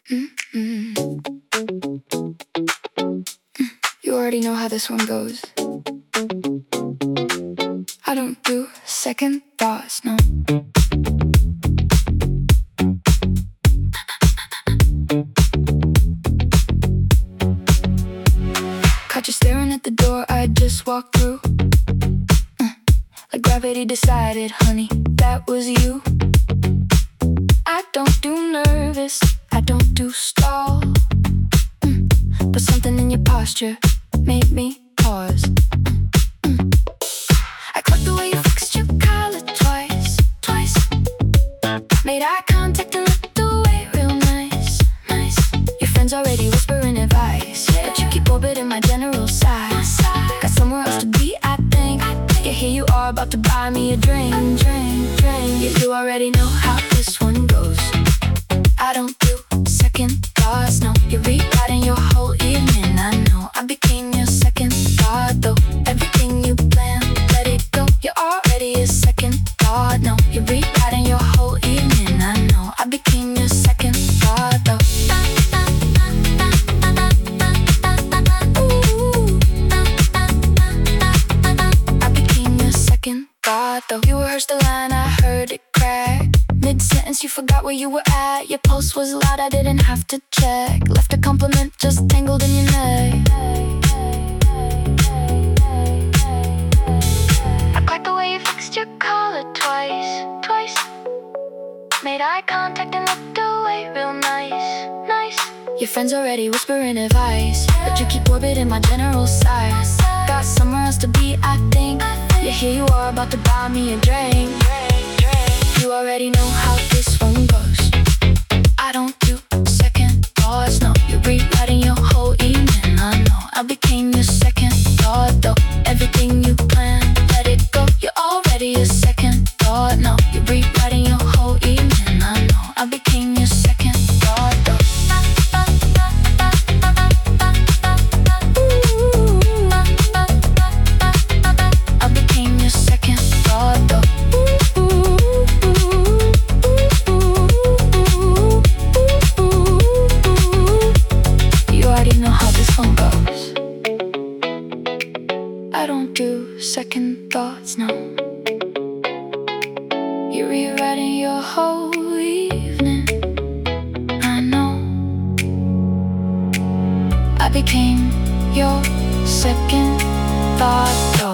Mm-mm. You already know how this one goes. I don't do second thoughts, no. Caught you staring at the door I just walked through. Like gravity decided, honey, that was you. I don't do nervous, I don't do stall. But something in your posture made me pause. I caught the way you fixed your collar twice. Made eye contact and looked away real nice. Your friends already whispering advice, but you keep orbiting my general size. Got somewhere else to be, I think. Yeah, here you are about to buy me a drink. Yeah, you already know how this one goes. I don't do second thoughts, no. You're rewriting your whole evening, I know. I became your second thought, though. Everything you planned, let it go. You're already a second thought, no. You're rewriting your whole evening, I know. I became your second thought, though. I became your second thought, though. You rehearsed the line, I heard it crack. Mid-sentence, you forgot where you were at. Your pulse was loud, I didn't have to check. Left a compliment just tangled in your neck. I like the way you fixed your collar twice. Made eye contact and looked away real nice. Your friends already whispering advice, but you keep orbiting my general size. Got somewhere else to be, I think. Yeah, here you are about to buy me a drink. You already know how this one goes. I don't do second thoughts, no. You're rewriting your whole evening, I know. I became your second thought, though. Everything you planned, let it go. You're already a second thought, no. You're rewriting your whole evening, I know. I became your second thought, though. I became your second thought, though. I don't do second thoughts, no. You're rewriting your whole evening, I know. I became your second thought, though.